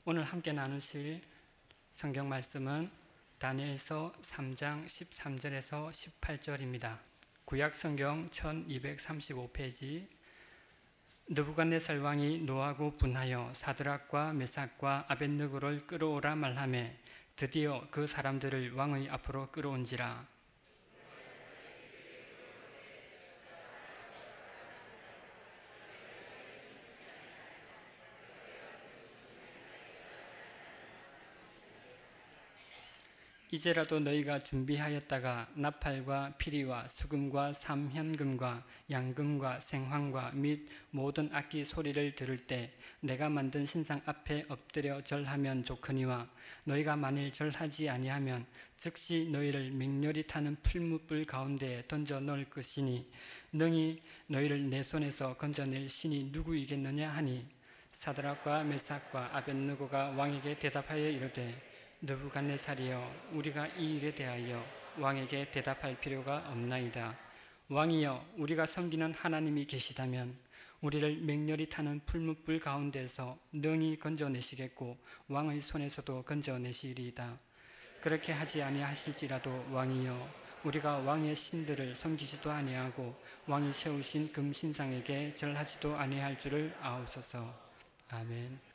오늘 함께 나누실 성경 말씀은 다니엘서 3장 13절에서 18절입니다. 구약 성경 1235페이지. 느부갓네살 왕이 노하고 분하여 사드락과 메삭과 아벳느고를 끌어오라 말하매 드디어 그 사람들을 왕의 앞으로 끌어온지라. 이제라도 너희가 준비하였다가 나팔과 피리와 수금과 삼현금과 양금과 생황과 및 모든 악기 소리를 들을 때 내가 만든 신상 앞에 엎드려 절하면 좋거니와 너희가 만일 절하지 아니하면 즉시 너희를 맹렬히 타는 풀무불 가운데에 던져 넣을 것이니 능히 너희를 내 손에서 건져낼 신이 누구이겠느냐 하니 사드락과 메삭과 아벳느고가 왕에게 대답하여 이르되 느부갓네살이여, 우리가 이 일에 대하여 왕에게 대답할 필요가 없나이다. 왕이여, 우리가 섬기는 하나님이 계시다면 우리를 맹렬히 타는 풀무불 가운데서 능히 건져내시겠고 왕의 손에서도 건져내시리이다. 그렇게 하지 아니하실지라도 왕이여, 우리가 왕의 신들을 섬기지도 아니하고 왕이 세우신 금신상에게 절하지도 아니할 줄을 아옵소서. 아멘.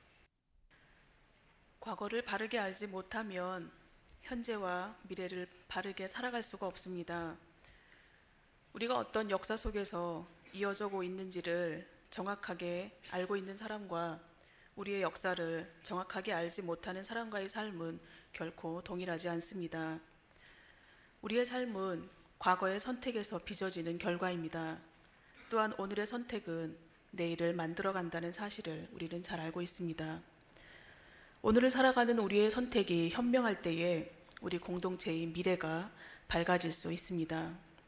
과거를 바르게 알지 못하면 현재와 미래를 바르게 살아갈 수가 없습니다. 우리가 어떤 역사 속에서 이어져 오고 있는지를 정확하게 알고 있는 사람과 우리의 역사를 정확하게 알지 못하는 사람과의 삶은 결코 동일하지 않습니다. 우리의 삶은 과거의 선택에서 빚어지는 결과입니다. 또한 오늘의 선택은 내일을 만들어간다는 사실을 우리는 잘 알고 있습니다. 오늘을 살아가는 우리의 선택이 현명할 때에 우리 공동체의 미래가 밝아질 수 있습니다.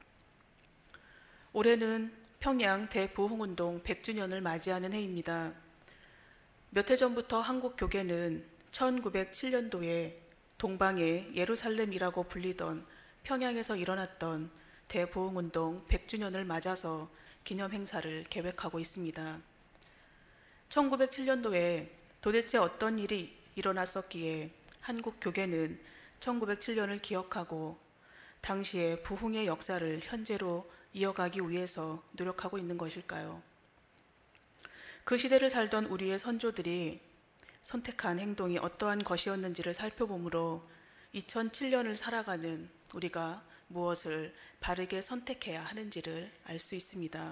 올해는 평양 대부흥운동 100주년을 맞이하는 해입니다. 몇 해 전부터 한국 교계는 1907년도에 동방의 예루살렘이라고 불리던 평양에서 일어났던 대부흥운동 100주년을 맞아서 기념 행사를 계획하고 있습니다. 1907년도에 도대체 어떤 일이 일어났었기에 한국 교계는 1907년을 기억하고 당시의 부흥의 역사를 현재로 이어가기 위해서 노력하고 있는 것일까요? 그 시대를 살던 우리의 선조들이 선택한 행동이 어떠한 것이었는지를 살펴보므로 2007년을 살아가는 우리가 무엇을 바르게 선택해야 하는지를 알 수 있습니다.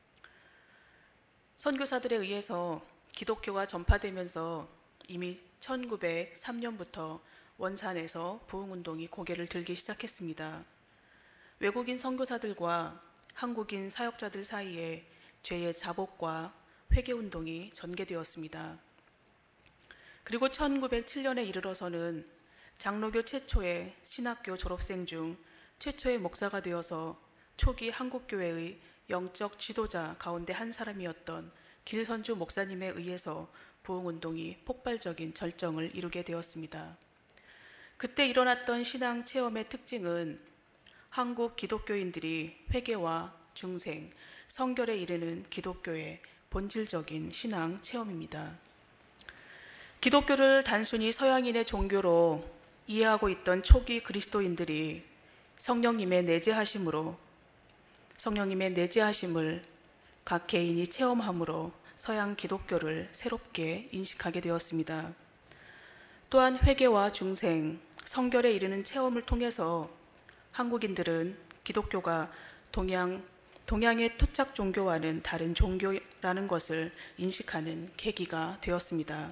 선교사들에 의해서 기독교가 전파되면서 이미 1903년부터 원산에서 부흥운동이 고개를 들기 시작했습니다. 외국인 선교사들과 한국인 사역자들 사이에 죄의 자복과 회개운동이 전개되었습니다. 그리고 1907년에 이르러서는 장로교 최초의 신학교 졸업생 중 최초의 목사가 되어서 초기 한국교회의 영적 지도자 가운데 한 사람이었던 길선주 목사님에 의해서 부흥운동이 폭발적인 절정을 이루게 되었습니다. 그때 일어났던 신앙 체험의 특징은 한국 기독교인들이 회개와 중생, 성결에 이르는 기독교의 본질적인 신앙 체험입니다. 기독교를 단순히 서양인의 종교로 이해하고 있던 초기 그리스도인들이 성령님의 내재하심을 각 개인이 체험함으로 서양 기독교를 새롭게 인식하게 되었습니다. 또한 회개와 중생, 성결에 이르는 체험을 통해서 한국인들은 기독교가 동양의 토착 종교와는 다른 종교라는 것을 인식하는 계기가 되었습니다.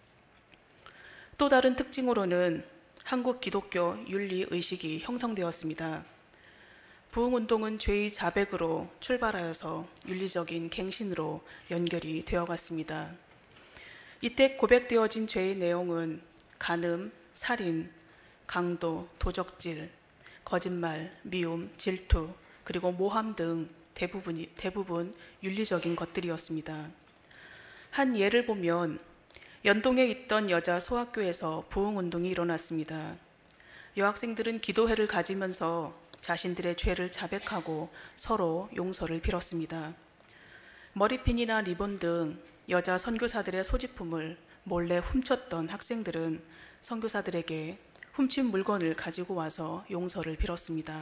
또 다른 특징으로는 한국 기독교 윤리의식이 형성되었습니다. 부흥운동은 죄의 자백으로 출발하여서 윤리적인 갱신으로 연결이 되어갔습니다. 이때 고백되어진 죄의 내용은 간음, 살인, 강도, 도적질, 거짓말, 미움, 질투, 그리고 모함 등 대부분 윤리적인 것들이었습니다. 한 예를 보면 연동에 있던 여자 소학교에서 부흥운동이 일어났습니다. 여학생들은 기도회를 가지면서 자신들의 죄를 자백하고 서로 용서를 빌었습니다. 머리핀이나 리본 등 여자 선교사들의 소지품을 몰래 훔쳤던 학생들은 선교사들에게 훔친 물건을 가지고 와서 용서를 빌었습니다.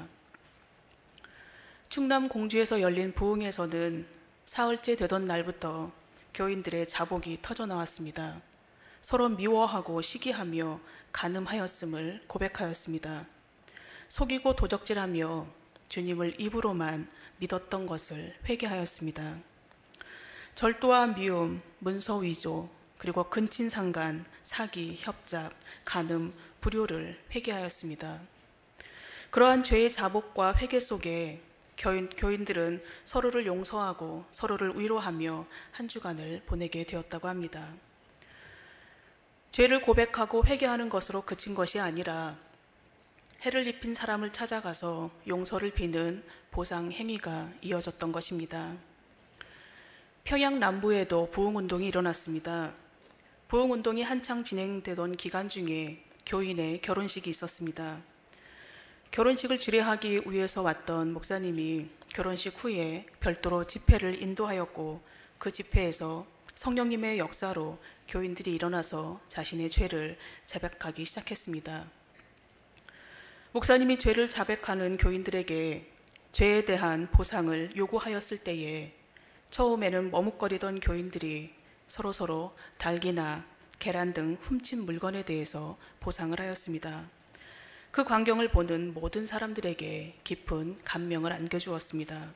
충남 공주에서 열린 부흥에서는 사흘째 되던 날부터 교인들의 자복이 터져 나왔습니다. 서로 미워하고 시기하며 간음하였음을 고백하였습니다. 속이고 도적질하며 주님을 입으로만 믿었던 것을 회개하였습니다. 절도와 미움, 문서 위조, 그리고 근친상간, 사기, 협잡, 간음, 불효를 회개하였습니다. 그러한 죄의 자복과 회개 속에 교인들은 서로를 용서하고 서로를 위로하며 한 주간을 보내게 되었다고 합니다. 죄를 고백하고 회개하는 것으로 그친 것이 아니라 해를 입힌 사람을 찾아가서 용서를 비는 보상 행위가 이어졌던 것입니다. 평양 남부에도 부흥운동이 일어났습니다. 부흥운동이 한창 진행되던 기간 중에 교인의 결혼식이 있었습니다. 결혼식을 주례하기 위해서 왔던 목사님이 결혼식 후에 별도로 집회를 인도하였고 그 집회에서 성령님의 역사로 교인들이 일어나서 자신의 죄를 자백하기 시작했습니다. 목사님이 죄를 자백하는 교인들에게 죄에 대한 보상을 요구하였을 때에 처음에는 머뭇거리던 교인들이 서로서로 닭이나 계란 등 훔친 물건에 대해서 보상을 하였습니다. 그 광경을 보는 모든 사람들에게 깊은 감명을 안겨주었습니다.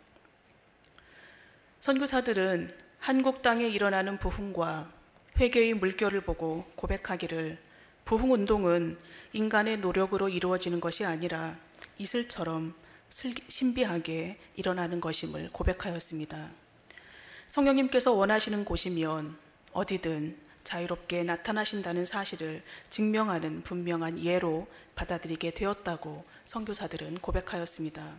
선교사들은 한국 땅에 일어나는 부흥과 회개의 물결을 보고 고백하기를 부흥운동은 인간의 노력으로 이루어지는 것이 아니라 이슬처럼 신비하게 일어나는 것임을 고백하였습니다. 성령님께서 원하시는 곳이면 어디든 자유롭게 나타나신다는 사실을 증명하는 분명한 예로 받아들이게 되었다고 선교사들은 고백하였습니다.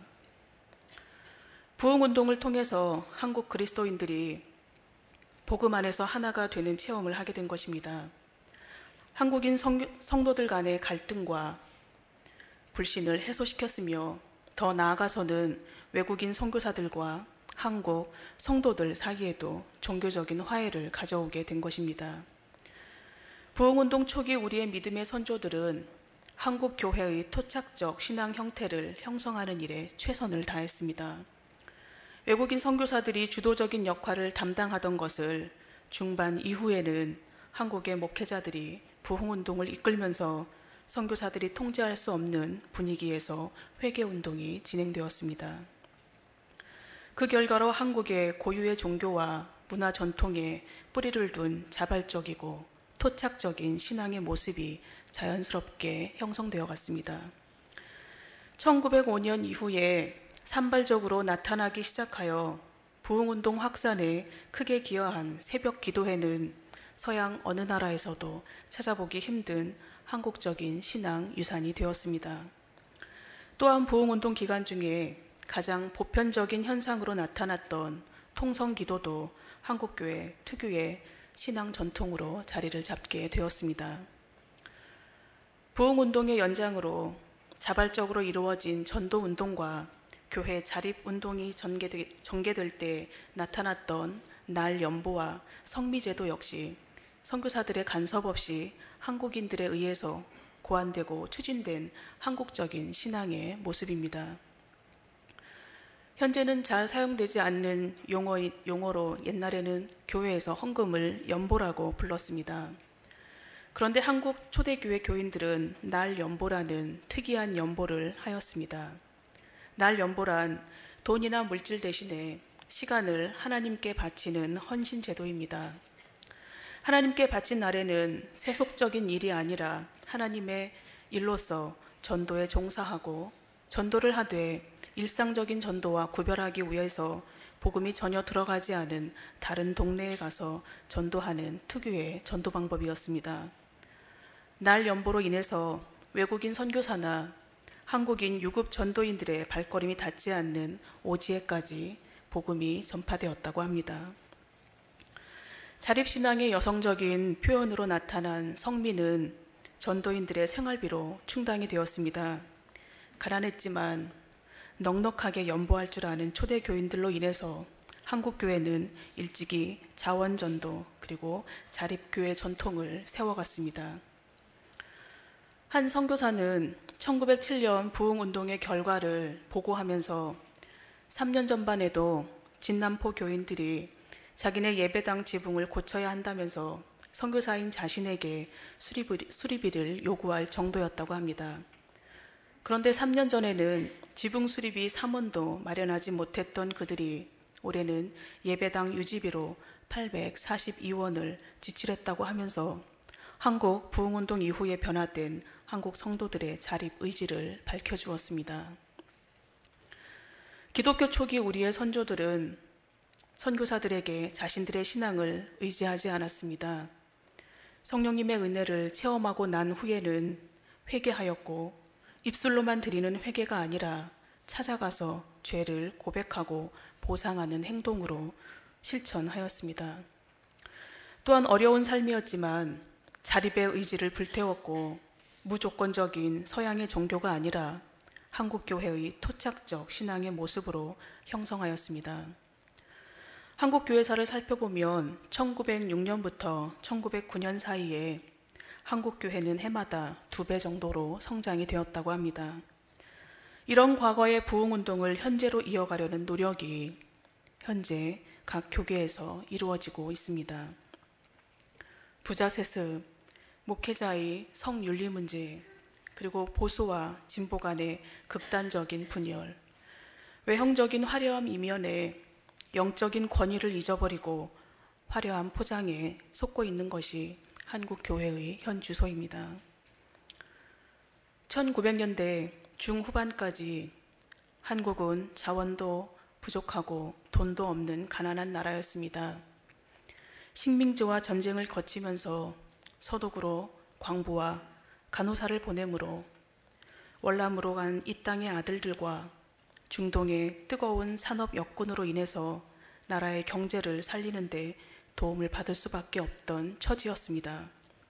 부흥운동을 통해서 한국 그리스도인들이 복음 안에서 하나가 되는 체험을 하게 된 것입니다. 한국인 성도들 간의 갈등과 불신을 해소시켰으며 더 나아가서는 외국인 선교사들과 한국 성도들 사이에도 종교적인 화해를 가져오게 된 것입니다. 부흥운동 초기 우리의 믿음의 선조들은 한국 교회의 토착적 신앙 형태를 형성하는 일에 최선을 다했습니다. 외국인 선교사들이 주도적인 역할을 담당하던 것을 중반 이후에는 한국의 목회자들이 부흥운동을 이끌면서 선교사들이 통제할 수 없는 분위기에서 회개운동이 진행되었습니다. 그 결과로 한국의 고유의 종교와 문화 전통에 뿌리를 둔 자발적이고 토착적인 신앙의 모습이 자연스럽게 형성되어 갔습니다. 1905년 이후에 산발적으로 나타나기 시작하여 부흥운동 확산에 크게 기여한 새벽 기도회는 서양 어느 나라에서도 찾아보기 힘든 한국적인 신앙 유산이 되었습니다. 또한 부흥운동 기간 중에 가장 보편적인 현상으로 나타났던 통성기도도 한국교회 특유의 신앙 전통으로 자리를 잡게 되었습니다. 부흥운동의 연장으로 자발적으로 이루어진 전도운동과 교회 자립운동이 전개될 때 나타났던 날 연보와 성미제도 역시 선교사들의 간섭 없이 한국인들에 의해서 고안되고 추진된 한국적인 신앙의 모습입니다. 현재는 잘 사용되지 않는 용어로 옛날에는 교회에서 헌금을 연보라고 불렀습니다. 그런데 한국 초대교회 교인들은 날 연보라는 특이한 연보를 하였습니다. 날 연보란 돈이나 물질 대신에 시간을 하나님께 바치는 헌신 제도입니다. 하나님께 바친 날에는 세속적인 일이 아니라 하나님의 일로서 전도에 종사하고 전도를 하되 일상적인 전도와 구별하기 위해서 복음이 전혀 들어가지 않은 다른 동네에 가서 전도하는 특유의 전도 방법이었습니다. 날 연보로 인해서 외국인 선교사나 한국인 유급 전도인들의 발걸음이 닿지 않는 오지에까지 복음이 전파되었다고 합니다. 자립신앙의 여성적인 표현으로 나타난 성미는 전도인들의 생활비로 충당이 되었습니다. 가난했지만 넉넉하게 연보할 줄 아는 초대교인들로 인해서 한국교회는 일찍이 자원전도 그리고 자립교회 전통을 세워갔습니다. 한 선교사는 1907년 부흥운동의 결과를 보고하면서 3년 전반에도 진남포 교인들이 자기네 예배당 지붕을 고쳐야 한다면서 선교사인 자신에게 수리비를 요구할 정도였다고 합니다. 그런데 3년 전에는 지붕 수리비 3원도 마련하지 못했던 그들이 올해는 예배당 유지비로 842원을 지출했다고 하면서 한국 부흥운동 이후에 변화된 한국 성도들의 자립 의지를 밝혀주었습니다. 기독교 초기 우리의 선조들은 선교사들에게 자신들의 신앙을 의지하지 않았습니다. 성령님의 은혜를 체험하고 난 후에는 회개하였고 입술로만 드리는 회개가 아니라 찾아가서 죄를 고백하고 보상하는 행동으로 실천하였습니다. 또한 어려운 삶이었지만 자립의 의지를 불태웠고 무조건적인 서양의 종교가 아니라 한국교회의 토착적 신앙의 모습으로 형성하였습니다. 한국교회사를 살펴보면 1906년부터 1909년 사이에 한국교회는 해마다 2배 정도로 성장이 되었다고 합니다. 이런 과거의 부흥운동을 현재로 이어가려는 노력이 현재 각 교계에서 이루어지고 있습니다. 부자세습, 목회자의 성윤리 문제, 그리고 보수와 진보 간의 극단적인 분열, 외형적인 화려함 이면에 영적인 권위를 잊어버리고 화려한 포장에 속고 있는 것이 한국 교회의 현 주소입니다. 1900년대 중후반까지 한국은 자원도 부족하고 돈도 없는 가난한 나라였습니다. 식민지와 전쟁을 거치면서 서독으로 광부와 간호사를 보내므로 월남으로 간 이 땅의 아들들과 중동의 뜨거운 산업 역군으로 인해서 나라의 경제를 살리는 데 도움을 받을 수밖에 없던 처지였습니다.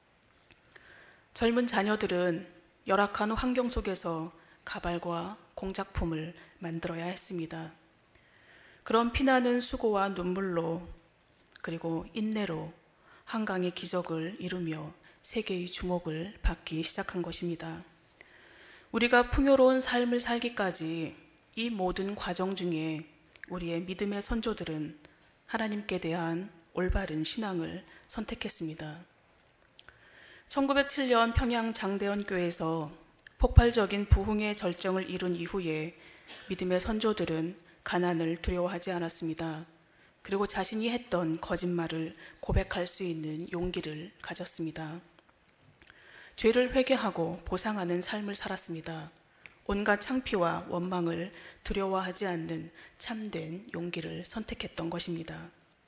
젊은 자녀들은 열악한 환경 속에서 가발과 공작품을 만들어야 했습니다. 그런 피나는 수고와 눈물로 그리고 인내로 한강의 기적을 이루며 세계의 주목을 받기 시작한 것입니다. 우리가 풍요로운 삶을 살기까지 이 모든 과정 중에 우리의 믿음의 선조들은 하나님께 대한 올바른 신앙을 선택했습니다. 1907년 평양 장대현 교회에서 폭발적인 부흥의 절정을 이룬 이후에 믿음의 선조들은 가난을 두려워하지 않았습니다. 그리고 자신이 했던 거짓말을 고백할 수 있는 용기를 가졌습니다. 죄를 회개하고 보상하는 삶을 살았습니다. 온갖 창피와 원망을 두려워하지 않는 참된 용기를 선택했던 것입니다.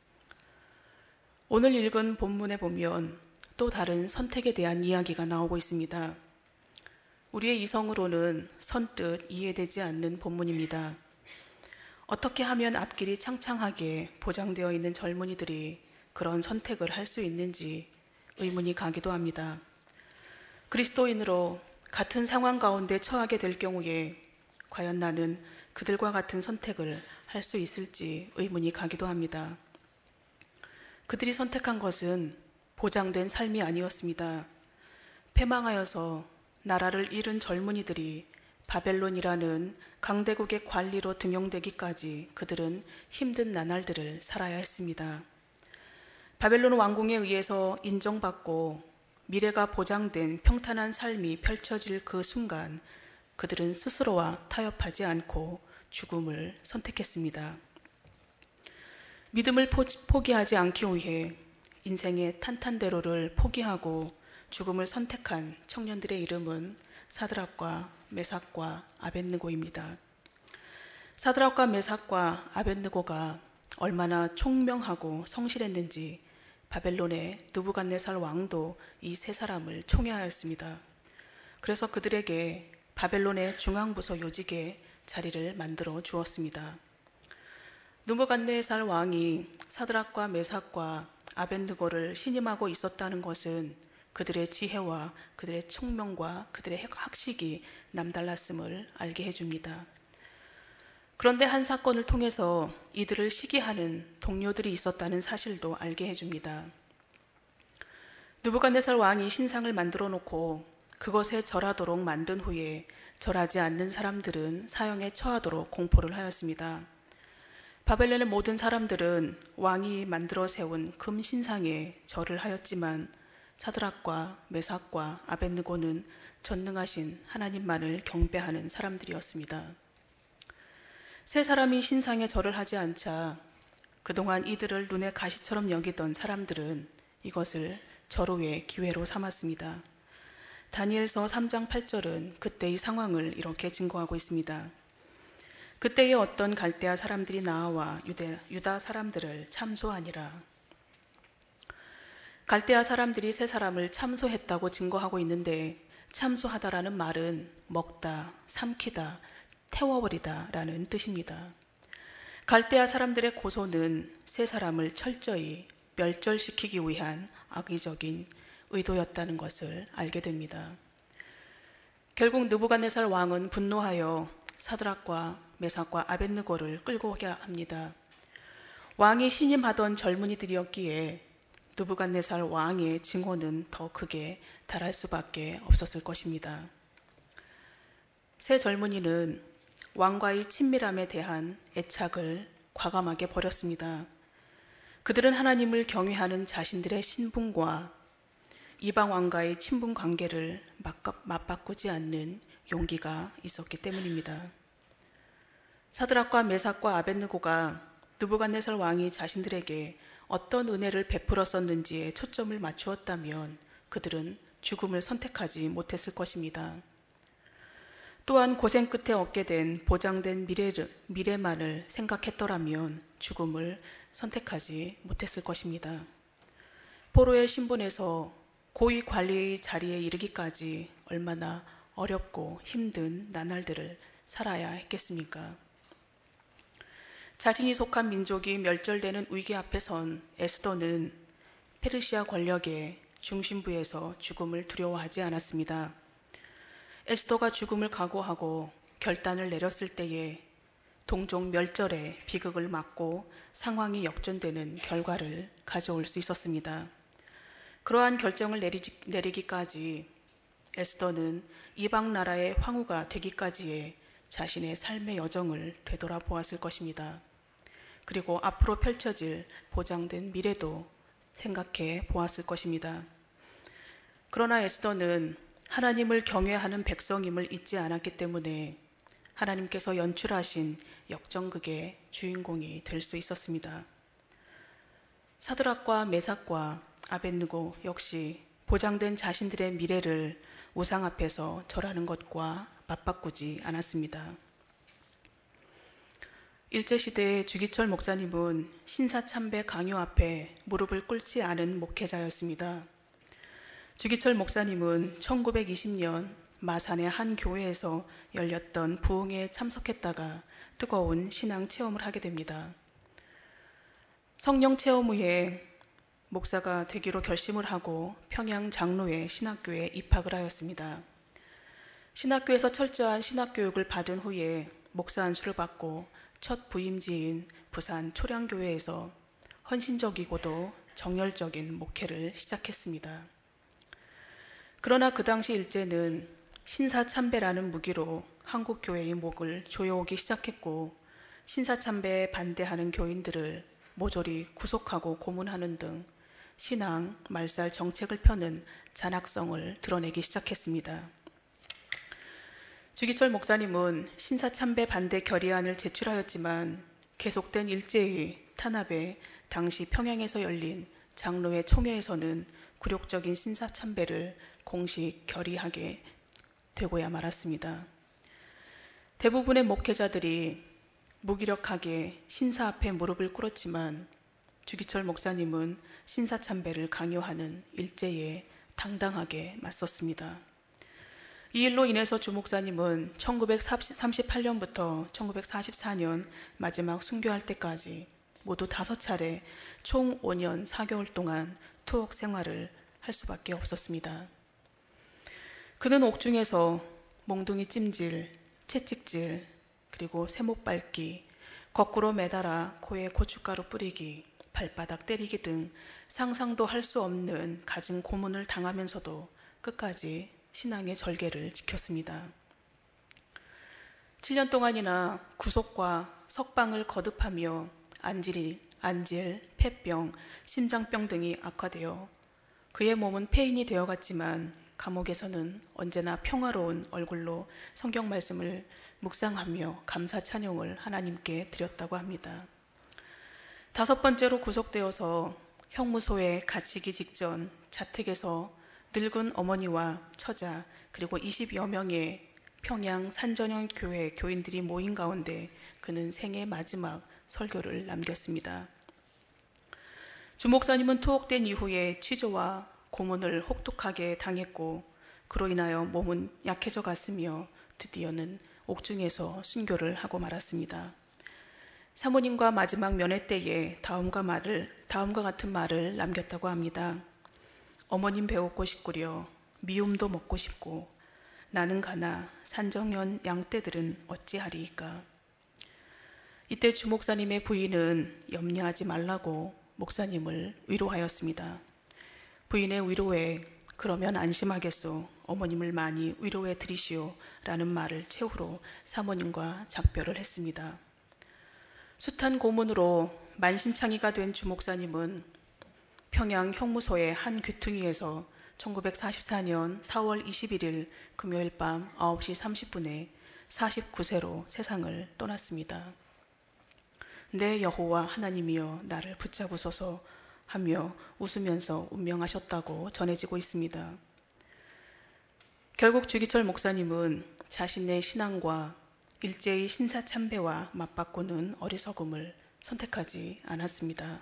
오늘 읽은 본문에 보면 또 다른 선택에 대한 이야기가 나오고 있습니다. 우리의 이성으로는 선뜻 이해되지 않는 본문입니다. 어떻게 하면 앞길이 창창하게 보장되어 있는 젊은이들이 그런 선택을 할 수 있는지 의문이 가기도 합니다. 그리스도인으로 같은 상황 가운데 처하게 될 경우에 과연 나는 그들과 같은 선택을 할 수 있을지 의문이 가기도 합니다. 그들이 선택한 것은 보장된 삶이 아니었습니다. 패망하여서 나라를 잃은 젊은이들이 바벨론이라는 강대국의 관리로 등용되기까지 그들은 힘든 나날들을 살아야 했습니다. 바벨론 왕궁에 의해서 인정받고 미래가 보장된 평탄한 삶이 펼쳐질 그 순간 그들은 스스로와 타협하지 않고 죽음을 선택했습니다. 믿음을 포기하지 않기 위해 인생의 탄탄대로를 포기하고 죽음을 선택한 청년들의 이름은 사드락과 메삭과 아벳느고입니다. 사드락과 메삭과 아벳느고가 얼마나 총명하고 성실했는지 바벨론의 느부갓네살 왕도 이 세 사람을 총애하였습니다. 그래서 그들에게 바벨론의 중앙부서 요직에 자리를 만들어 주었습니다. 느부갓네살 왕이 사드락과 메삭과 아벳느고를 신임하고 있었다는 것은 그들의 지혜와 그들의 총명과 그들의 학식이 남달랐음을 알게 해줍니다. 그런데 한 사건을 통해서 이들을 시기하는 동료들이 있었다는 사실도 알게 해줍니다. 느부갓네살 왕이 신상을 만들어 놓고 그것에 절하도록 만든 후에 절하지 않는 사람들은 사형에 처하도록 공포를 하였습니다. 바벨론의 모든 사람들은 왕이 만들어 세운 금 신상에 절을 하였지만 사드락과 메삭과 아벳느고는 전능하신 하나님만을 경배하는 사람들이었습니다. 세 사람이 신상에 절을 하지 않자 그동안 이들을 눈의 가시처럼 여기던 사람들은 이것을 절호의 기회로 삼았습니다. 다니엘서 3장 8절은 그때의 상황을 이렇게 증거하고 있습니다. 그때에 어떤 갈대아 사람들이 나와 유다 사람들을 참소하니라. 갈대아 사람들이 세 사람을 참소했다고 증거하고 있는데 참소하다라는 말은 먹다, 삼키다, 태워버리다 라는 뜻입니다. 갈대아 사람들의 고소는 세 사람을 철저히 멸절시키기 위한 악의적인 의도였다는 것을 알게 됩니다. 결국 느부갓네살 왕은 분노하여 사드락과 메삭과 아벳느고를 끌고 오게 합니다. 왕이 신임하던 젊은이들이었기에 느부갓네살 왕의 증오는 더 크게 달할 수밖에 없었을 것입니다. 세 젊은이는 왕과의 친밀함에 대한 애착을 과감하게 버렸습니다. 그들은 하나님을 경외하는 자신들의 신분과 이방 왕과의 친분 관계를 맞바꾸지 않는 용기가 있었기 때문입니다. 사드락과 메삭과 아벳느고가 느부갓네살 왕이 자신들에게 어떤 은혜를 베풀었었는지에 초점을 맞추었다면 그들은 죽음을 선택하지 못했을 것입니다. 또한 고생 끝에 얻게 된 보장된 미래만을 생각했더라면 죽음을 선택하지 못했을 것입니다. 포로의 신분에서 고위 관리의 자리에 이르기까지 얼마나 어렵고 힘든 나날들을 살아야 했겠습니까? 자신이 속한 민족이 멸절되는 위기 앞에 선 에스더는 페르시아 권력의 중심부에서 죽음을 두려워하지 않았습니다. 에스더가 죽음을 각오하고 결단을 내렸을 때에 동족 멸절의 비극을 막고 상황이 역전되는 결과를 가져올 수 있었습니다. 그러한 결정을 내리기까지 에스더는 이방 나라의 황후가 되기까지의 자신의 삶의 여정을 되돌아보았을 것입니다. 그리고 앞으로 펼쳐질 보장된 미래도 생각해 보았을 것입니다. 그러나 에스더는 하나님을 경외하는 백성임을 잊지 않았기 때문에 하나님께서 연출하신 역전극의 주인공이 될 수 있었습니다. 사드락과 메삭과 아벳느고 역시 보장된 자신들의 미래를 우상 앞에서 절하는 것과 맞바꾸지 않았습니다. 일제시대의 주기철 목사님은 신사참배 강요 앞에 무릎을 꿇지 않은 목회자였습니다. 주기철 목사님은 1920년 마산의 한 교회에서 열렸던 부흥회에 참석했다가 뜨거운 신앙 체험을 하게 됩니다. 성령 체험 후에 목사가 되기로 결심을 하고 평양 장로회 신학교에 입학을 하였습니다. 신학교에서 철저한 신학교육을 받은 후에 목사 안수를 받고 첫 부임지인 부산 초량교회에서 헌신적이고도 정열적인 목회를 시작했습니다. 그러나 그 당시 일제는 신사참배라는 무기로 한국교회의 목을 조여오기 시작했고 신사참배에 반대하는 교인들을 모조리 구속하고 고문하는 등 신앙, 말살 정책을 펴는 잔악성을 드러내기 시작했습니다. 주기철 목사님은 신사참배 반대 결의안을 제출하였지만 계속된 일제의 탄압에 당시 평양에서 열린 장로회 총회에서는 굴욕적인 신사참배를 공식 결의하게 되고야 말았습니다. 대부분의 목회자들이 무기력하게 신사 앞에 무릎을 꿇었지만 주기철 목사님은 신사참배를 강요하는 일제에 당당하게 맞섰습니다. 이 일로 인해서 주 목사님은 1938년부터 1944년 마지막 순교할 때까지 모두 5차례 총 5년 4개월 동안 투옥 생활을 할 수밖에 없었습니다. 그는 옥중에서 몽둥이 찜질, 채찍질, 그리고 세못 밟기, 거꾸로 매달아 코에 고춧가루 뿌리기, 발바닥 때리기 등 상상도 할 수 없는 갖은 고문을 당하면서도 끝까지 신앙의 절개를 지켰습니다. 7년 동안이나 구속과 석방을 거듭하며 안질, 폐병, 심장병 등이 악화되어 그의 몸은 폐인이 되어갔지만 감옥에서는 언제나 평화로운 얼굴로 성경 말씀을 묵상하며 감사 찬양을 하나님께 드렸다고 합니다. 5번째로 구속되어서 형무소에 갇히기 직전 자택에서 늙은 어머니와 처자 그리고 20여 명의 평양 산전형 교회 교인들이 모인 가운데 그는 생애 마지막 설교를 남겼습니다. 주 목사님은 투옥된 이후에 취조와 고문을 혹독하게 당했고 그로 인하여 몸은 약해져 갔으며 드디어는 옥중에서 순교를 하고 말았습니다. 사모님과 마지막 면회 때에 다음과 같은 말을 남겼다고 합니다. 어머님 배웠고 싶구려 미움도 먹고 싶고 나는 가나 산정현 양떼들은 어찌하리이까. 이때 주 목사님의 부인은 염려하지 말라고 목사님을 위로하였습니다. 부인의 위로에 그러면 안심하겠소. 어머님을 많이 위로해 드리시오. 라는 말을 최후로 사모님과 작별을 했습니다. 숱한 고문으로 만신창이가 된 주 목사님은 평양 형무소의 한 귀퉁이에서 1944년 4월 21일 금요일 밤 9시 30분에 49세로 세상을 떠났습니다. 내 여호와 하나님이여 나를 붙잡으소서 하며 웃으면서 운명하셨다고 전해지고 있습니다. 결국 주기철 목사님은 자신의 신앙과 일제의 신사참배와 맞바꾸는 어리석음을 선택하지 않았습니다.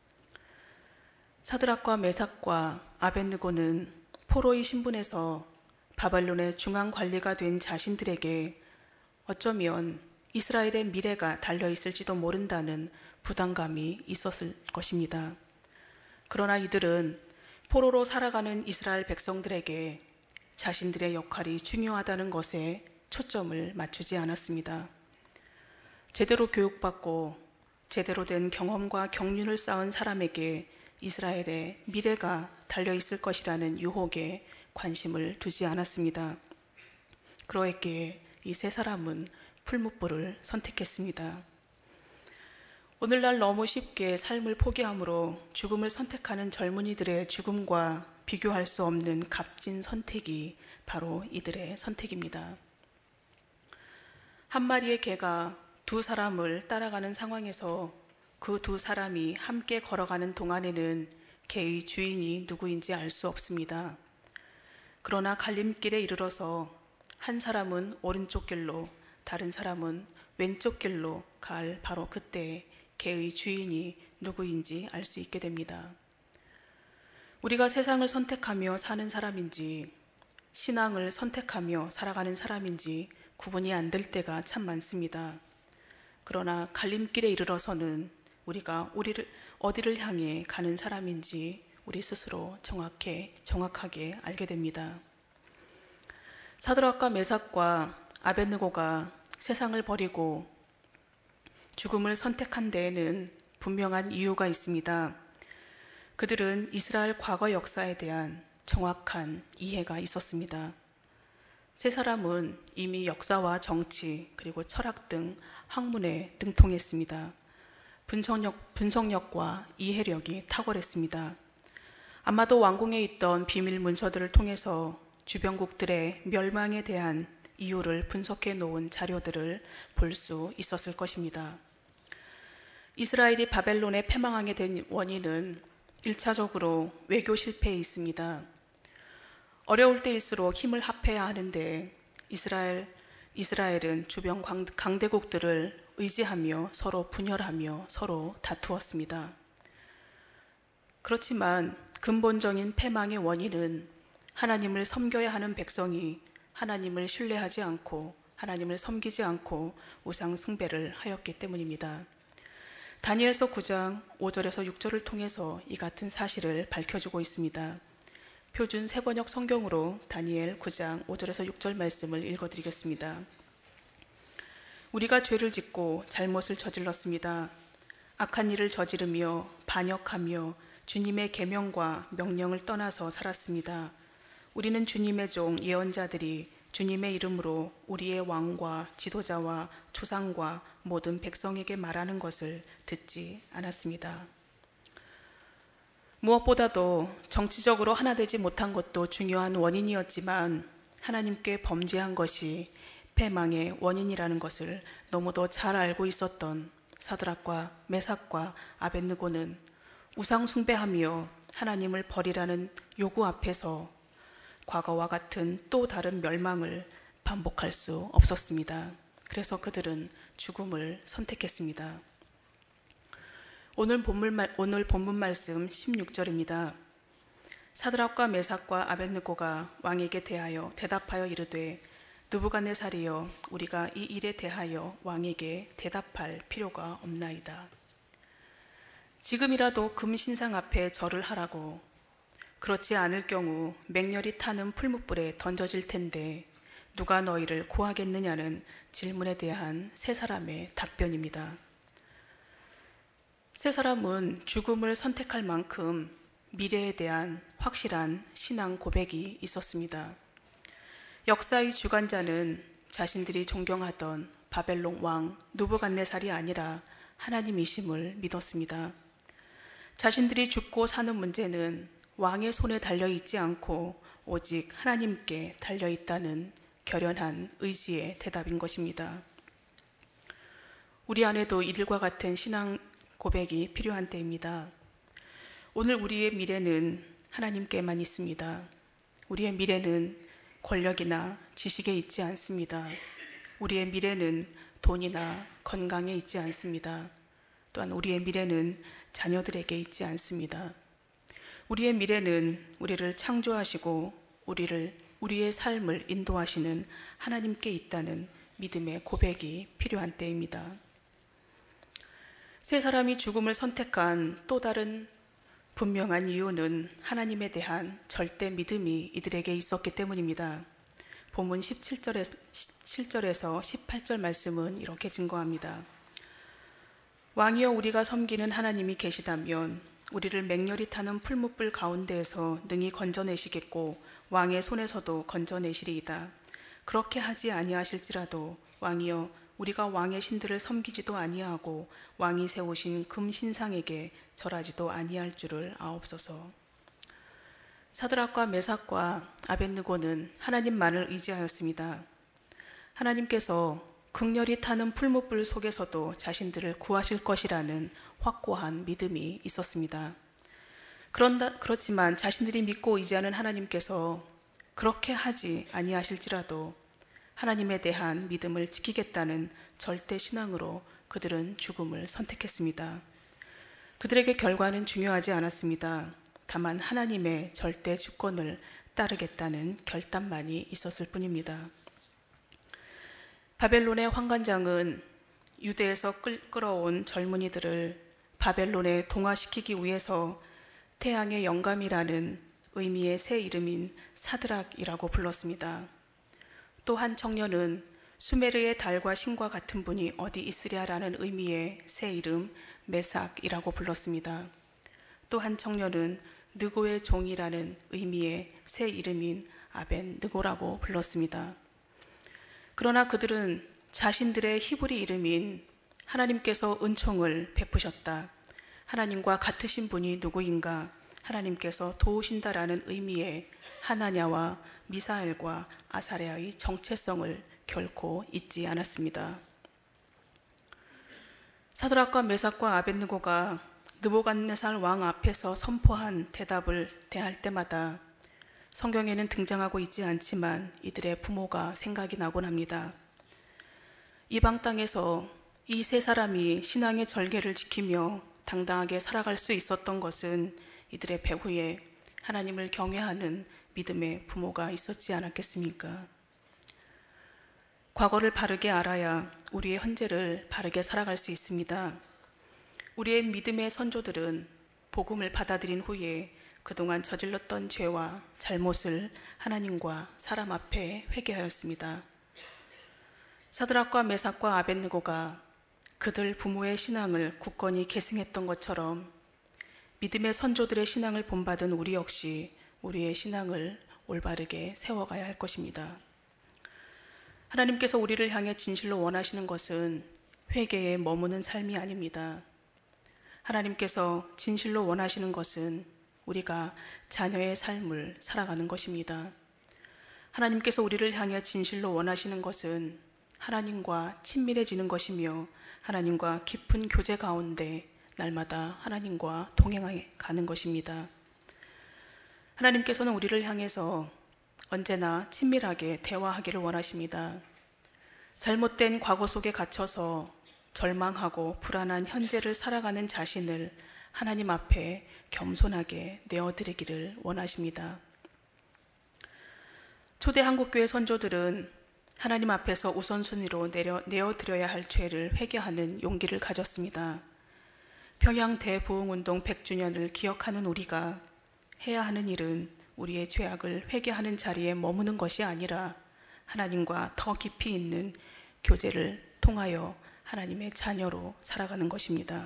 사드락과 메삭과 아벳느고는 포로의 신분에서 바벨론의 중앙관리가 된 자신들에게 어쩌면 이스라엘의 미래가 달려있을지도 모른다는 부담감이 있었을 것입니다. 그러나 이들은 포로로 살아가는 이스라엘 백성들에게 자신들의 역할이 중요하다는 것에 초점을 맞추지 않았습니다. 제대로 교육받고 제대로 된 경험과 경륜을 쌓은 사람에게 이스라엘의 미래가 달려있을 것이라는 유혹에 관심을 두지 않았습니다. 그러했기에 이 세 사람은 풀무불을 선택했습니다. 오늘날 너무 쉽게 삶을 포기함으로 죽음을 선택하는 젊은이들의 죽음과 비교할 수 없는 값진 선택이 바로 이들의 선택입니다. 한 마리의 개가 두 사람을 따라가는 상황에서 그 두 사람이 함께 걸어가는 동안에는 개의 주인이 누구인지 알 수 없습니다. 그러나 갈림길에 이르러서 한 사람은 오른쪽 길로 다른 사람은 왼쪽 길로 갈 바로 그때 개의 주인이 누구인지 알 수 있게 됩니다. 우리가 세상을 선택하며 사는 사람인지 신앙을 선택하며 살아가는 사람인지 구분이 안 될 때가 참 많습니다. 그러나 갈림길에 이르러서는 우리가 어디를 향해 가는 사람인지 우리 스스로 정확하게 알게 됩니다. 사드락과 메삭과 아벳느고가 세상을 버리고 죽음을 선택한 데에는 분명한 이유가 있습니다. 그들은 이스라엘 과거 역사에 대한 정확한 이해가 있었습니다. 세 사람은 이미 역사와 정치 그리고 철학 등 학문에 능통했습니다. 분석력과 이해력이 탁월했습니다. 아마도 왕궁에 있던 비밀 문서들을 통해서 주변국들의 멸망에 대한 이유를 분석해 놓은 자료들을 볼 수 있었을 것입니다. 이스라엘이 바벨론에 패망하게 된 원인은 1차적으로 외교 실패에 있습니다. 어려울 때일수록 힘을 합해야 하는데 이스라엘은 주변 강대국들을 의지하며 서로 분열하며 서로 다투었습니다. 그렇지만 근본적인 패망의 원인은 하나님을 섬겨야 하는 백성이 하나님을 신뢰하지 않고 하나님을 섬기지 않고 우상 숭배를 하였기 때문입니다. 다니엘서 9장 5절에서 6절을 통해서 이 같은 사실을 밝혀주고 있습니다. 표준 세번역 성경으로 다니엘 9장 5절에서 6절 말씀을 읽어드리겠습니다. 우리가 죄를 짓고 잘못을 저질렀습니다. 악한 일을 저지르며 반역하며 주님의 계명과 명령을 떠나서 살았습니다. 우리는 주님의 종 예언자들이 주님의 이름으로 우리의 왕과 지도자와 조상과 모든 백성에게 말하는 것을 듣지 않았습니다. 무엇보다도 정치적으로 하나 되지 못한 것도 중요한 원인이었지만 하나님께 범죄한 것이 패망의 원인이라는 것을 너무도 잘 알고 있었던 사드락과 메삭과 아벳느고는 우상 숭배하며 하나님을 버리라는 요구 앞에서 과거와 같은 또 다른 멸망을 반복할 수 없었습니다. 그래서 그들은 죽음을 선택했습니다. 오늘 본문 말씀 16절입니다. 사드락과 메삭과 아벳느고가 왕에게 대답하여 이르되 느부갓네살이여 우리가 이 일에 대하여 왕에게 대답할 필요가 없나이다. 지금이라도 금 신상 앞에 절을 하라고, 그렇지 않을 경우 맹렬히 타는 풀무불에 던져질 텐데 누가 너희를 구하겠느냐는 질문에 대한 세 사람의 답변입니다. 세 사람은 죽음을 선택할 만큼 미래에 대한 확실한 신앙 고백이 있었습니다. 역사의 주관자는 자신들이 존경하던 바벨론 왕 느부갓네살이 아니라 하나님이심을 믿었습니다. 자신들이 죽고 사는 문제는 왕의 손에 달려있지 않고 오직 하나님께 달려있다는 결연한 의지의 대답인 것입니다. 우리 안에도 이들과 같은 신앙 고백이 필요한 때입니다. 오늘 우리의 미래는 하나님께만 있습니다. 우리의 미래는 권력이나 지식에 있지 않습니다. 우리의 미래는 돈이나 건강에 있지 않습니다. 또한 우리의 미래는 자녀들에게 있지 않습니다. 우리의 미래는 우리를 창조하시고 우리의 삶을 인도하시는 하나님께 있다는 믿음의 고백이 필요한 때입니다. 세 사람이 죽음을 선택한 또 다른 분명한 이유는 하나님에 대한 절대 믿음이 이들에게 있었기 때문입니다. 본문 17절에서 18절 말씀은 이렇게 증거합니다. 왕이여 우리가 섬기는 하나님이 계시다면 우리를 맹렬히 타는 풀무불 가운데에서 능히 건져내시겠고 왕의 손에서도 건져내시리이다. 그렇게 하지 아니하실지라도 왕이여 우리가 왕의 신들을 섬기지도 아니하고 왕이 세우신 금 신상에게 절하지도 아니할 줄을 아옵소서. 사드락과 메삭과 아벳느고는 하나님만을 의지하였습니다. 하나님께서 극렬히 타는 풀무불 속에서도 자신들을 구하실 것이라는 확고한 믿음이 있었습니다. 그렇지만 자신들이 믿고 의지하는 하나님께서 그렇게 하지 아니하실지라도 하나님에 대한 믿음을 지키겠다는 절대 신앙으로 그들은 죽음을 선택했습니다. 그들에게 결과는 중요하지 않았습니다. 다만 하나님의 절대 주권을 따르겠다는 결단만이 있었을 뿐입니다. 바벨론의 환관장은 유대에서 끌어온 젊은이들을 바벨론에 동화시키기 위해서 태양의 영감이라는 의미의 새 이름인 사드락이라고 불렀습니다. 또 한 청년은 수메르의 달과 신과 같은 분이 어디 있으랴라는 의미의 새 이름 메삭이라고 불렀습니다. 또 한 청년은 느고의 종이라는 의미의 새 이름인 아벳느고라고 불렀습니다. 그러나 그들은 자신들의 히브리 이름인 하나님께서 은총을 베푸셨다, 하나님과 같으신 분이 누구인가, 하나님께서 도우신다라는 의미의 하나냐와 미사엘과 아사랴의 정체성을 결코 잊지 않았습니다. 사드락과 메삭과 아벳느고가 느부갓네살 왕 앞에서 선포한 대답을 대할 때마다 성경에는 등장하고 있지 않지만 이들의 부모가 생각이 나곤 합니다. 이방 땅에서 이 세 사람이 신앙의 절개를 지키며 당당하게 살아갈 수 있었던 것은 이들의 배후에 하나님을 경외하는 믿음의 부모가 있었지 않았겠습니까? 과거를 바르게 알아야 우리의 현재를 바르게 살아갈 수 있습니다. 우리의 믿음의 선조들은 복음을 받아들인 후에 그동안 저질렀던 죄와 잘못을 하나님과 사람 앞에 회개하였습니다. 사드락과 메삭과 아벳느고가 그들 부모의 신앙을 굳건히 계승했던 것처럼 믿음의 선조들의 신앙을 본받은 우리 역시 우리의 신앙을 올바르게 세워가야 할 것입니다. 하나님께서 우리를 향해 진실로 원하시는 것은 회개에 머무는 삶이 아닙니다. 하나님께서 진실로 원하시는 것은 우리가 자녀의 삶을 살아가는 것입니다. 하나님께서 우리를 향해 진실로 원하시는 것은 하나님과 친밀해지는 것이며 하나님과 깊은 교제 가운데 날마다 하나님과 동행해 가는 것입니다. 하나님께서는 우리를 향해서 언제나 친밀하게 대화하기를 원하십니다. 잘못된 과거 속에 갇혀서 절망하고 불안한 현재를 살아가는 자신을 하나님 앞에 겸손하게 내어드리기를 원하십니다. 초대 한국교회 선조들은 하나님 앞에서 우선순위로 내어드려야 할 죄를 회개하는 용기를 가졌습니다. 평양 대부흥운동 100주년을 기억하는 우리가 해야 하는 일은 우리의 죄악을 회개하는 자리에 머무는 것이 아니라 하나님과 더 깊이 있는 교제를 통하여 하나님의 자녀로 살아가는 것입니다.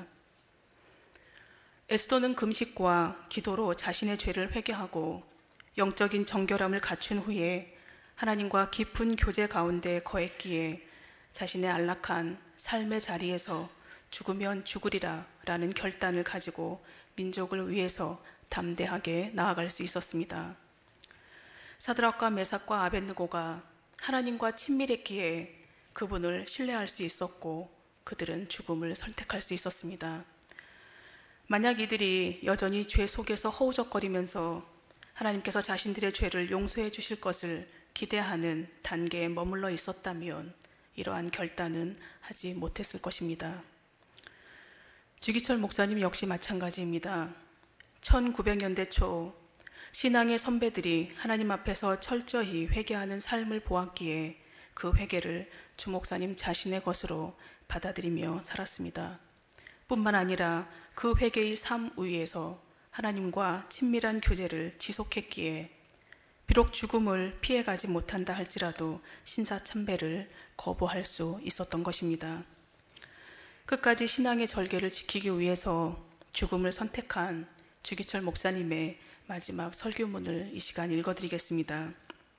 에스더는 금식과 기도로 자신의 죄를 회개하고 영적인 정결함을 갖춘 후에 하나님과 깊은 교제 가운데 거했기에 자신의 안락한 삶의 자리에서 죽으면 죽으리라 라는 결단을 가지고 민족을 위해서 담대하게 나아갈 수 있었습니다. 사드락과 메삭과 아벳느고가 하나님과 친밀했기에 그분을 신뢰할 수 있었고 그들은 죽음을 선택할 수 있었습니다. 만약 이들이 여전히 죄 속에서 허우적거리면서 하나님께서 자신들의 죄를 용서해 주실 것을 기대하는 단계에 머물러 있었다면 이러한 결단은 하지 못했을 것입니다. 주기철 목사님 역시 마찬가지입니다. 1900년대 초 신앙의 선배들이 하나님 앞에서 철저히 회개하는 삶을 보았기에 그 회개를 주 목사님 자신의 것으로 받아들이며 살았습니다. 뿐만 아니라 그 회개의 삶 위에서 하나님과 친밀한 교제를 지속했기에 비록 죽음을 피해가지 못한다 할지라도 신사참배를 거부할 수 있었던 것입니다. 끝까지 신앙의 절개를 지키기 위해서 죽음을 선택한 주기철 목사님의 마지막 설교문을 이 시간 읽어드리겠습니다.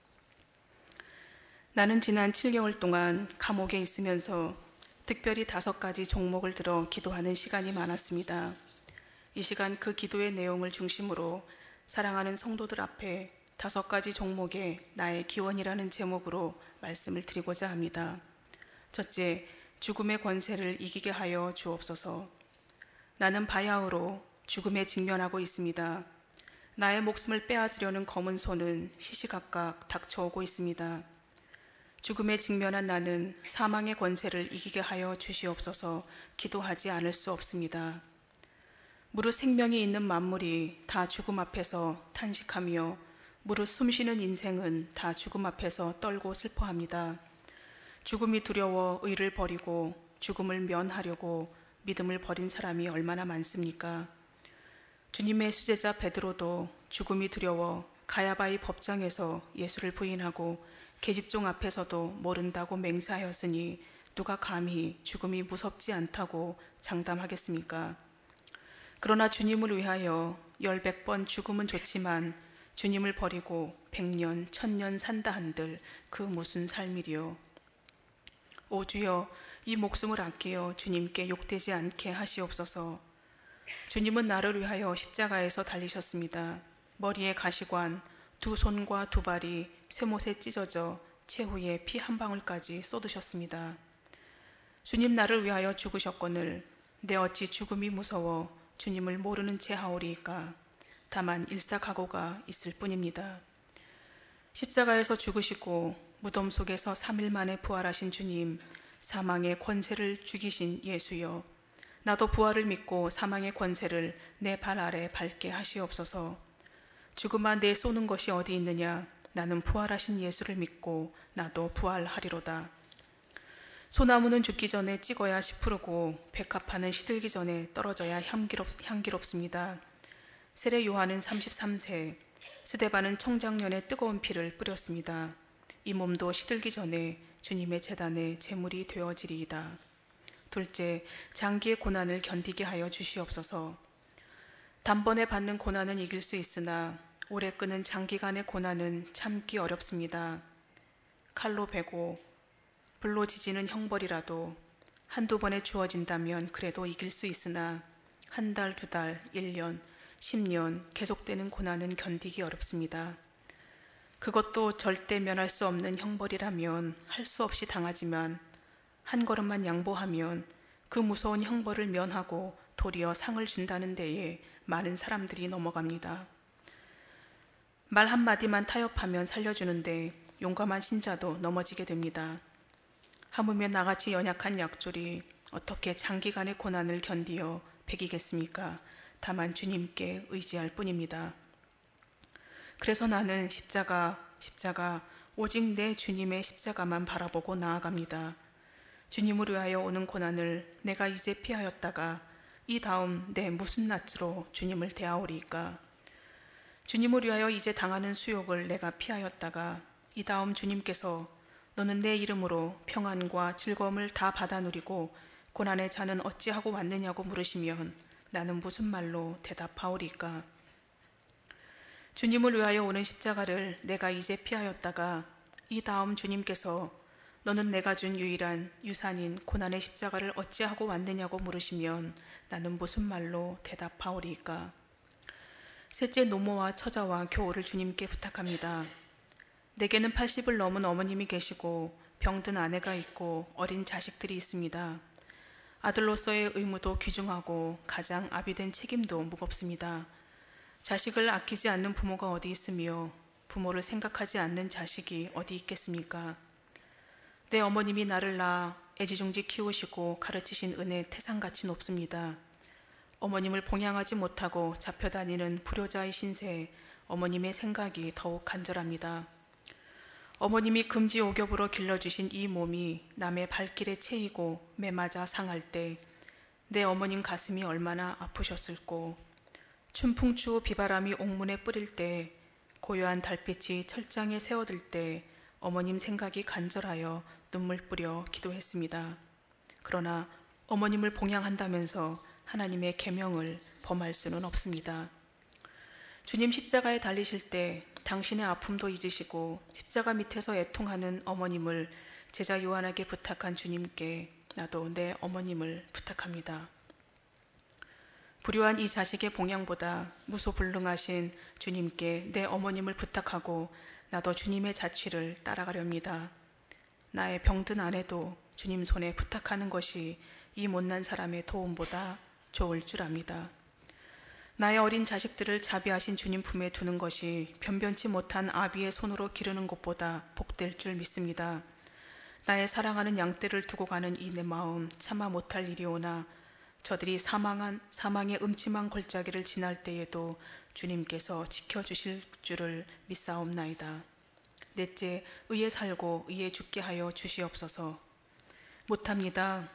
나는 지난 7개월 동안 감옥에 있으면서 특별히 5가지 종목을 들어 기도하는 시간이 많았습니다. 이 시간 그 기도의 내용을 중심으로 사랑하는 성도들 앞에 5가지 종목의 나의 기원이라는 제목으로 말씀을 드리고자 합니다. 첫째, 죽음의 권세를 이기게 하여 주옵소서. 나는 바야흐로 죽음에 직면하고 있습니다. 나의 목숨을 빼앗으려는 검은 손은 시시각각 닥쳐오고 있습니다. 죽음에 직면한 나는 사망의 권세를 이기게 하여 주시옵소서 기도하지 않을 수 없습니다. 무릇 생명이 있는 만물이 다 죽음 앞에서 탄식하며 무릇 숨쉬는 인생은 다 죽음 앞에서 떨고 슬퍼합니다. 죽음이 두려워 의를 버리고 죽음을 면하려고 믿음을 버린 사람이 얼마나 많습니까? 주님의 수제자 베드로도 죽음이 두려워 가야바의 법정에서 예수를 부인하고 계집종 앞에서도 모른다고 맹세하였으니 누가 감히 죽음이 무섭지 않다고 장담하겠습니까? 그러나 주님을 위하여 100번 죽음은 좋지만 주님을 버리고 100년, 1000년 산다 한들 그 무슨 삶이리요. 오 주여, 이 목숨을 아끼어 주님께 욕되지 않게 하시옵소서. 주님은 나를 위하여 십자가에서 달리셨습니다. 머리에 가시관, 2손과 2발이 쇠못에 찢어져 최후의 피 한 방울까지 쏟으셨습니다. 주님 나를 위하여 죽으셨거늘 내 어찌 죽음이 무서워 주님을 모르는 채 하오리이까. 다만 일사각오가 있을 뿐입니다. 십자가에서 죽으시고 무덤 속에서 3일 만에 부활하신 주님, 사망의 권세를 죽이신 예수여, 나도 부활을 믿고 사망의 권세를 내 발 아래 밟게 하시옵소서. 죽음아 내 쏘는 것이 어디 있느냐. 나는 부활하신 예수를 믿고 나도 부활하리로다. 소나무는 죽기 전에 찍어야 시푸르고 백합화는 시들기 전에 떨어져야 향기롭습니다. 세례 요한은 33세, 스데반은 청장년에 뜨거운 피를 뿌렸습니다. 이 몸도 시들기 전에 주님의 제단에 제물이 되어지리이다. 둘째, 장기의 고난을 견디게 하여 주시옵소서. 단번에 받는 고난은 이길 수 있으나 오래 끄는 장기간의 고난은 참기 어렵습니다. 칼로 베고 불로 지지는 형벌이라도 한두 번에 주어진다면 그래도 이길 수 있으나 한 달, 두 달, 1년, 10년 계속되는 고난은 견디기 어렵습니다. 그것도 절대 면할 수 없는 형벌이라면 할 수 없이 당하지만 한 걸음만 양보하면 그 무서운 형벌을 면하고 도리어 상을 준다는 데에 많은 사람들이 넘어갑니다. 말 한마디만 타협하면 살려주는데 용감한 신자도 넘어지게 됩니다. 하물며 나같이 연약한 약졸이 어떻게 장기간의 고난을 견디어 배기겠습니까? 다만 주님께 의지할 뿐입니다. 그래서 나는 십자가, 오직 내 주님의 십자가만 바라보고 나아갑니다. 주님을 위하여 오는 고난을 내가 이제 피하였다가 이 다음 내 무슨 낯으로 주님을 대하오리까? 주님을 위하여 이제 당하는 수욕을 내가 피하였다가 이 다음 주님께서 너는 내 이름으로 평안과 즐거움을 다 받아 누리고 고난의 자는 어찌하고 왔느냐고 물으시면 나는 무슨 말로 대답하오리까? 주님을 위하여 오는 십자가를 내가 이제 피하였다가 이 다음 주님께서 너는 내가 준 유일한 유산인 고난의 십자가를 어찌하고 왔느냐고 물으시면 나는 무슨 말로 대답하오리까? 셋째, 노모와 처자와 교우를 주님께 부탁합니다. 내게는 80을 넘은 어머님이 계시고 병든 아내가 있고 어린 자식들이 있습니다. 아들로서의 의무도 귀중하고 가장 아비된 책임도 무겁습니다. 자식을 아끼지 않는 부모가 어디 있으며 부모를 생각하지 않는 자식이 어디 있겠습니까? 내 어머님이 나를 낳아 애지중지 키우시고 가르치신 은혜 태산같이 높습니다. 어머님을 봉양하지 못하고 잡혀다니는 불효자의 신세에 어머님의 생각이 더욱 간절합니다. 어머님이 금지옥엽으로 길러주신 이 몸이 남의 발길에 채이고 매맞아 상할 때 내 어머님 가슴이 얼마나 아프셨을꼬. 춘풍추 비바람이 옥문에 뿌릴 때 고요한 달빛이 철장에 새어들 때 어머님 생각이 간절하여 눈물 뿌려 기도했습니다. 그러나 어머님을 봉양한다면서 하나님의 계명을 범할 수는 없습니다. 주님 십자가에 달리실 때 당신의 아픔도 잊으시고 십자가 밑에서 애통하는 어머님을 제자 요한에게 부탁한 주님께 나도 내 어머님을 부탁합니다. 불효한 이 자식의 봉양보다 무소불능하신 주님께 내 어머님을 부탁하고 나도 주님의 자취를 따라가렵니다. 나의 병든 아내도 주님 손에 부탁하는 것이 이 못난 사람의 도움보다 좋을 줄 압니다. 나의 어린 자식들을 자비하신 주님 품에 두는 것이 변변치 못한 아비의 손으로 기르는 것보다 복될 줄 믿습니다. 나의 사랑하는 양떼를 두고 가는 이 내 마음 차마 못할 일이오나 저들이 사망의 음침한 골짜기를 지날 때에도 주님께서 지켜주실 줄을 믿사옵나이다. 넷째, 의에 살고 의에 죽게 하여 주시옵소서. 못합니다.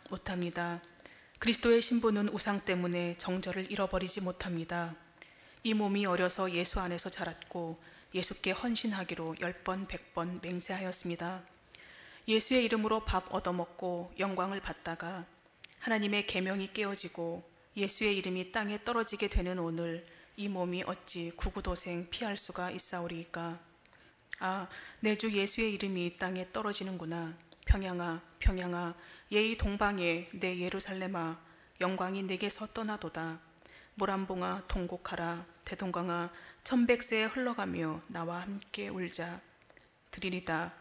그리스도의 신부는 우상 때문에 정절을 잃어버리지 못합니다. 이 몸이 어려서 예수 안에서 자랐고 예수께 헌신하기로 10번, 100번 맹세하였습니다. 예수의 이름으로 밥 얻어먹고 영광을 받다가 하나님의 계명이 깨어지고 예수의 이름이 땅에 떨어지게 되는 오늘 이 몸이 어찌 구구도생 피할 수가 있사오리이까? 아, 내 주 예수의 이름이 땅에 떨어지는구나. 평양아, 예의 동방에 내 예루살렘아, 영광이 내게서 떠나도다. 모란봉아 통곡하라. 대동강아 천백세에 흘러가며 나와 함께 울자. 드리리다.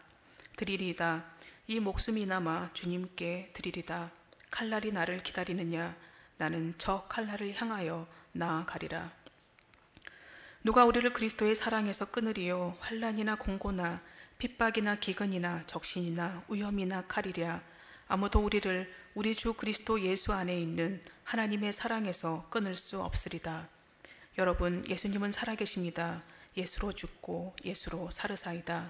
이 목숨이나마 주님께 드리리다. 칼날이 나를 기다리느냐? 나는 저 칼날을 향하여 나아가리라. 누가 우리를 그리스도의 사랑에서 끊으리요? 환난이나 공고나 핍박이나 기근이나 적신이나 위험이나 칼이랴. 아무도 우리를 우리 주 그리스도 예수 안에 있는 하나님의 사랑에서 끊을 수 없으리다. 여러분, 예수님은 살아계십니다. 예수로 죽고 예수로 사르사이다.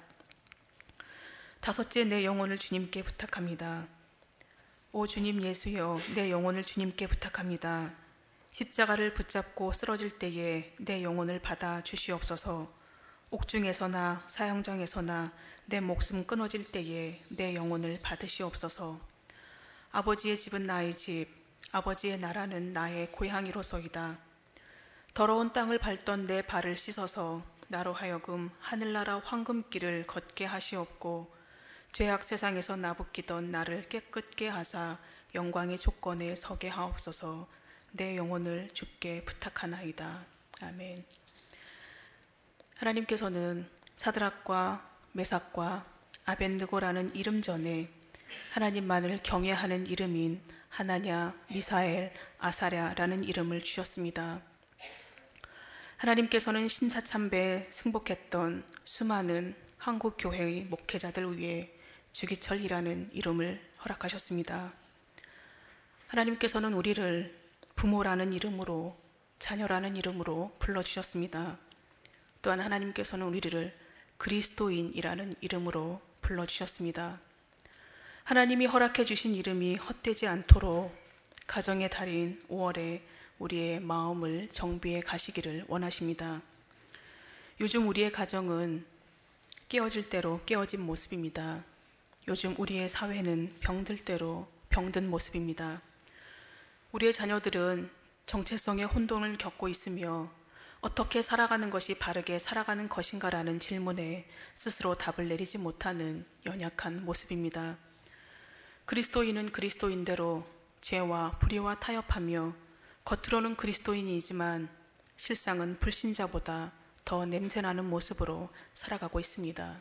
다섯째, 내 영혼을 주님께 부탁합니다. 오 주님 예수여, 내 영혼을 주님께 부탁합니다. 십자가를 붙잡고 쓰러질 때에 내 영혼을 받아 주시옵소서. 옥중에서나 사형장에서나 내 목숨 끊어질 때에 내 영혼을 받으시옵소서. 아버지의 집은 나의 집, 아버지의 나라는 나의 고향이로소이다. 더러운 땅을 밟던 내 발을 씻어서 나로 하여금 하늘나라 황금길을 걷게 하시옵고 죄악 세상에서 나부끼던 나를 깨끗게 하사 영광의 조건에 서게 하옵소서. 내 영혼을 주께 부탁하나이다. 아멘. 하나님께서는 사드락과 메삭과 아벳느고라는 이름 전에 하나님만을 경외하는 이름인 하나냐, 미사엘, 아사랴라는 이름을 주셨습니다. 하나님께서는 신사참배에 승복했던 수많은 한국교회의 목회자들 위해 주기철이라는 이름을 허락하셨습니다. 하나님께서는 우리를 부모라는 이름으로, 자녀라는 이름으로 불러주셨습니다. 또한 하나님께서는 우리를 그리스도인이라는 이름으로 불러주셨습니다. 하나님이 허락해 주신 이름이 헛되지 않도록 가정의 달인 5월에 우리의 마음을 정비해 가시기를 원하십니다. 요즘 우리의 가정은 깨어질 대로 깨어진 모습입니다. 요즘 우리의 사회는 병들 대로 병든 모습입니다. 우리의 자녀들은 정체성의 혼돈을 겪고 있으며 어떻게 살아가는 것이 바르게 살아가는 것인가라는 질문에 스스로 답을 내리지 못하는 연약한 모습입니다. 그리스도인은 그리스도인대로 죄와 불의와 타협하며 겉으로는 그리스도인이지만 실상은 불신자보다 더 냄새나는 모습으로 살아가고 있습니다.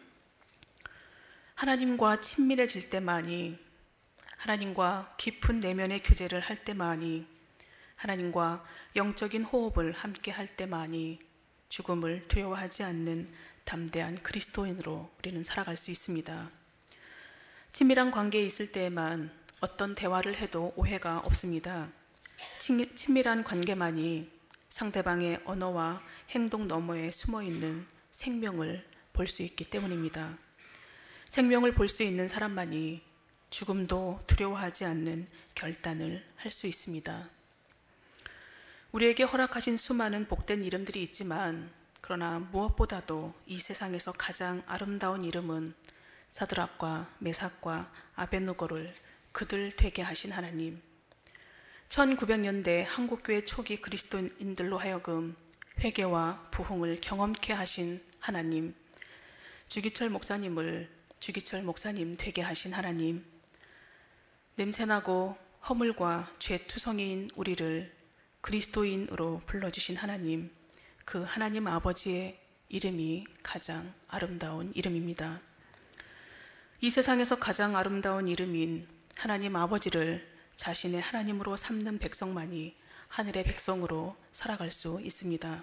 하나님과 친밀해질 때만이, 하나님과 깊은 내면의 교제를 할 때만이, 하나님과 영적인 호흡을 함께 할 때만이 죽음을 두려워하지 않는 담대한 그리스도인으로 우리는 살아갈 수 있습니다. 친밀한 관계에 있을 때에만 어떤 대화를 해도 오해가 없습니다. 친밀한 관계만이 상대방의 언어와 행동 너머에 숨어있는 생명을 볼 수 있기 때문입니다. 생명을 볼 수 있는 사람만이 죽음도 두려워하지 않는 결단을 할 수 있습니다. 우리에게 허락하신 수많은 복된 이름들이 있지만 그러나 무엇보다도 이 세상에서 가장 아름다운 이름은 사드락과 메삭과 아벳느고를 그들 되게 하신 하나님, 1900년대 한국교회 초기 그리스도인들로 하여금 회개와 부흥을 경험케 하신 하나님, 주기철 목사님 되게 하신 하나님, 냄새나고 허물과 죄투성이인 우리를 그리스도인으로 불러주신 하나님, 그 하나님 아버지의 이름이 가장 아름다운 이름입니다. 이 세상에서 가장 아름다운 이름인 하나님 아버지를 자신의 하나님으로 삼는 백성만이 하늘의 백성으로 살아갈 수 있습니다.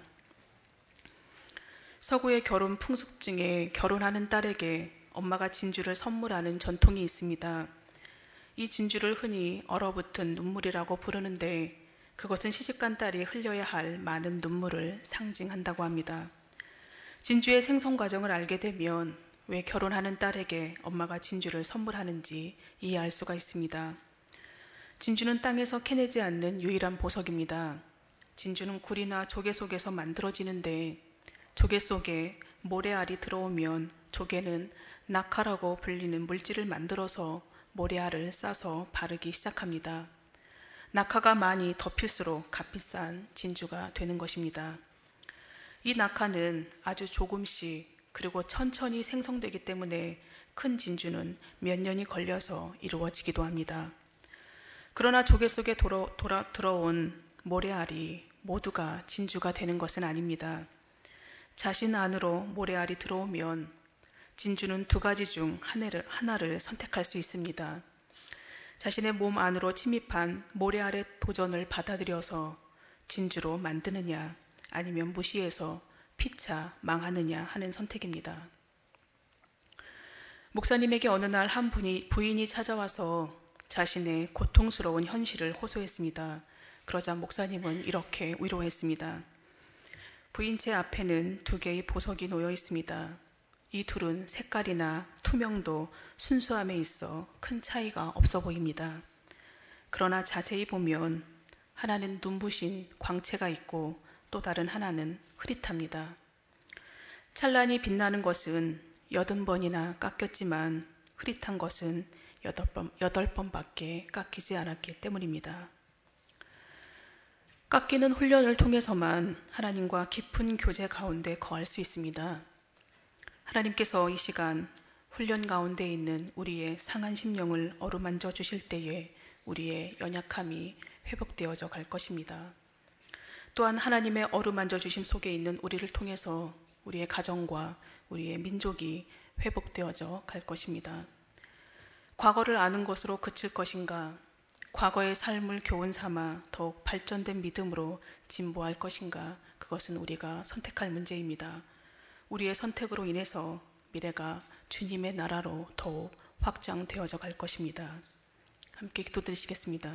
서구의 결혼 풍습 중에 결혼하는 딸에게 엄마가 진주를 선물하는 전통이 있습니다. 이 진주를 흔히 얼어붙은 눈물이라고 부르는데 그것은 시집간 딸이 흘려야 할 많은 눈물을 상징한다고 합니다. 진주의 생성 과정을 알게 되면 왜 결혼하는 딸에게 엄마가 진주를 선물하는지 이해할 수가 있습니다. 진주는 땅에서 캐내지 않는 유일한 보석입니다. 진주는 굴이나 조개 속에서 만들어지는데 조개 속에 모래알이 들어오면 조개는 낙하라고 불리는 물질을 만들어서 모래알을 싸서 바르기 시작합니다. 낙하가 많이 덮일수록 값비싼 진주가 되는 것입니다. 이 낙하는 아주 조금씩 그리고 천천히 생성되기 때문에 큰 진주는 몇 년이 걸려서 이루어지기도 합니다. 그러나 조개 속에 들어온 모래알이 모두가 진주가 되는 것은 아닙니다. 자신 안으로 모래알이 들어오면 진주는 두 가지 중 하나를 선택할 수 있습니다. 자신의 몸 안으로 침입한 모래알의 도전을 받아들여서 진주로 만드느냐, 아니면 무시해서 피차 망하느냐 하는 선택입니다. 목사님에게 어느 날 한 부인이 찾아와서 자신의 고통스러운 현실을 호소했습니다. 그러자 목사님은 이렇게 위로했습니다. 부인체 앞에는 두 개의 보석이 놓여 있습니다. 이 둘은 색깔이나 투명도, 순수함에 있어 큰 차이가 없어 보입니다. 그러나 자세히 보면 하나는 눈부신 광채가 있고 또 다른 하나는 흐릿합니다. 찬란히 빛나는 것은 80번이나 깎였지만 흐릿한 것은 여덟 번밖에 깎이지 않았기 때문입니다. 깎이는 훈련을 통해서만 하나님과 깊은 교제 가운데 거할 수 있습니다. 하나님께서 이 시간 훈련 가운데 있는 우리의 상한 심령을 어루만져 주실 때에 우리의 연약함이 회복되어져 갈 것입니다. 또한 하나님의 어루만져 주심 속에 있는 우리를 통해서 우리의 가정과 우리의 민족이 회복되어져 갈 것입니다. 과거를 아는 것으로 그칠 것인가, 과거의 삶을 교훈 삼아 더욱 발전된 믿음으로 진보할 것인가, 그것은 우리가 선택할 문제입니다. 우리의 선택으로 인해서 미래가 주님의 나라로 더욱 확장되어져 갈 것입니다. 함께 기도드리시겠습니다.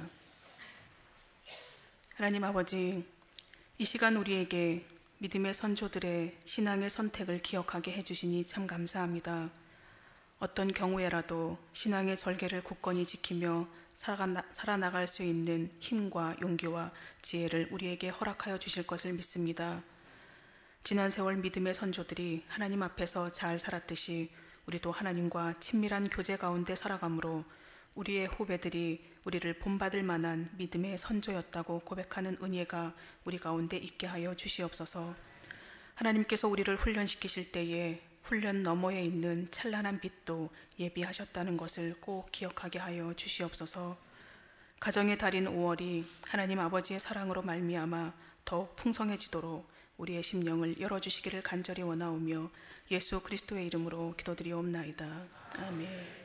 하나님 아버지, 이 시간 우리에게 믿음의 선조들의 신앙의 선택을 기억하게 해주시니 참 감사합니다. 어떤 경우에라도 신앙의 절개를 굳건히 지키며 살아나갈 수 있는 힘과 용기와 지혜를 우리에게 허락하여 주실 것을 믿습니다. 지난 세월 믿음의 선조들이 하나님 앞에서 잘 살았듯이 우리도 하나님과 친밀한 교제 가운데 살아가므로 우리의 후배들이 우리를 본받을 만한 믿음의 선조였다고 고백하는 은혜가 우리 가운데 있게 하여 주시옵소서. 하나님께서 우리를 훈련시키실 때에 훈련 너머에 있는 찬란한 빛도 예비하셨다는 것을 꼭 기억하게 하여 주시옵소서. 가정의 달인 5월이 하나님 아버지의 사랑으로 말미암아 더욱 풍성해지도록 우리의 심령을 열어주시기를 간절히 원하오며 예수 그리스도의 이름으로 기도드리옵나이다. 아멘.